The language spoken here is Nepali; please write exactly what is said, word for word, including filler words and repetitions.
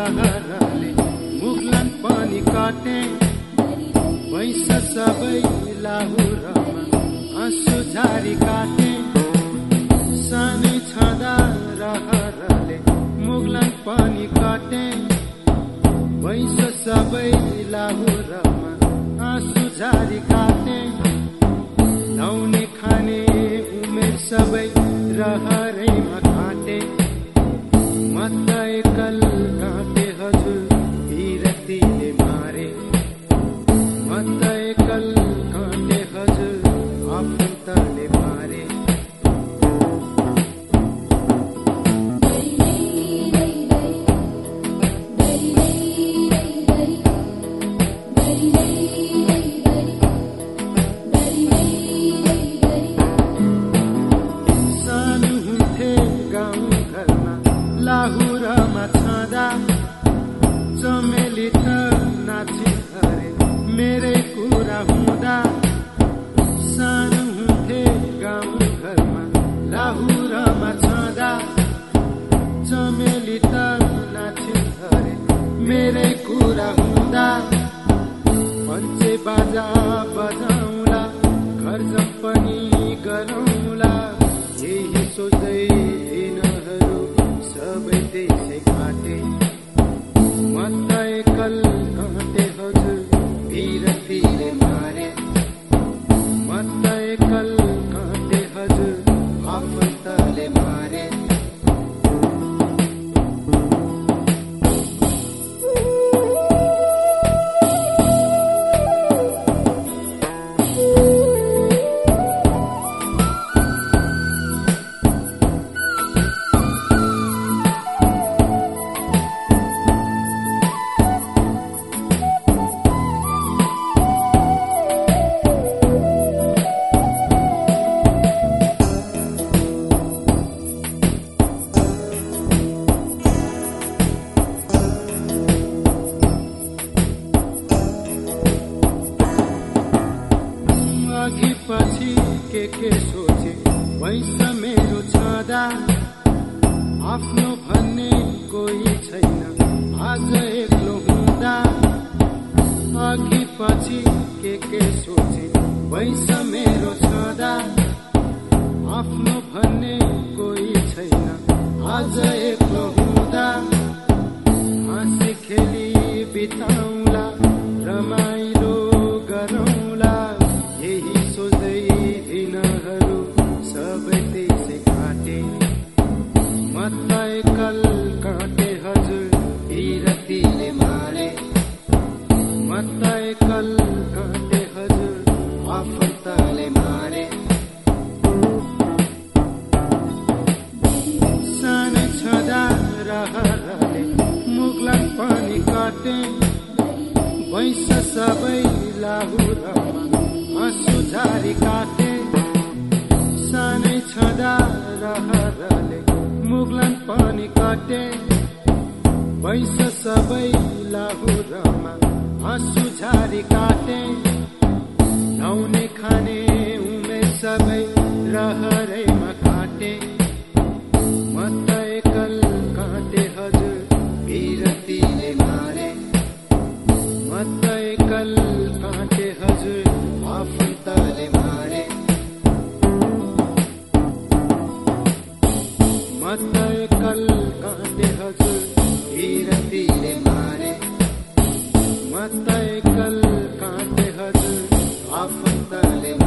रहरले मुगलन पानी काटे वैस सबै लाहुरमा आँसु झारी काटे सानै छँदा रहरले मुगलन पानी काटे वैस सबै लाहुरमा आँसु झारी काटे लाउने खाने उमेर सबै रहरैमा काटे म त एकल काटे हजुर बिरतीले मारे म त एकल काटे हजुर आफन्तले मारे सानो हुन्थे गाउँ घरमा लाहुरमा छँदा चमेली त नाची हरे मेरै कुरा हुँदा सानो हुन्थे गाउँ घरमा लाहुरमा छँदा चमेली त नाची हरे मेरै कुरा हुँदा पञ्चे बाजा बजाउँला घर पनि गरौँला यही सोच्दै दिनहरू सबै त्यसै काटे म त एकल काटे हजुर बिरतीले मारे म त एकल काटे हजुर आफन्तले मारे अघि पछि के के सोचे वैस मेरो छँदा आफ्नो भन्ने कोही छैन आज एक्लो हुँदा अघि पछि के के सोचे वैस मेरो छँदा आफ्नो भन्ने कोही छैन आज एक्लो हुँदा हाँसी खेली बिताउँला रमाइलो गरौँला यही सोच्दै दिनहरू सबै त्यसै काटे म त एकल काटे हजुर बिरतीले मारे म त एकल काटे हजुर आफन्तले मारे सानै छँदा रहरले मुगलन पानी काटे वैस सबै लाहुरमा आँसु झारी काटे सानै छँदा रहरले मुगलन पानी काटे वैस सबै लाहुरमा आँसु झारी काटे लाउने खाने उमेर सबै रहरैमा काटे म त एकल काटे हजुर बिरतीले मारे म त एकल काटे हजुर आफन्तले मारे म त एकल काटे हजुर बिरतीले मारे म त एकल काटे हजुर आफन्तले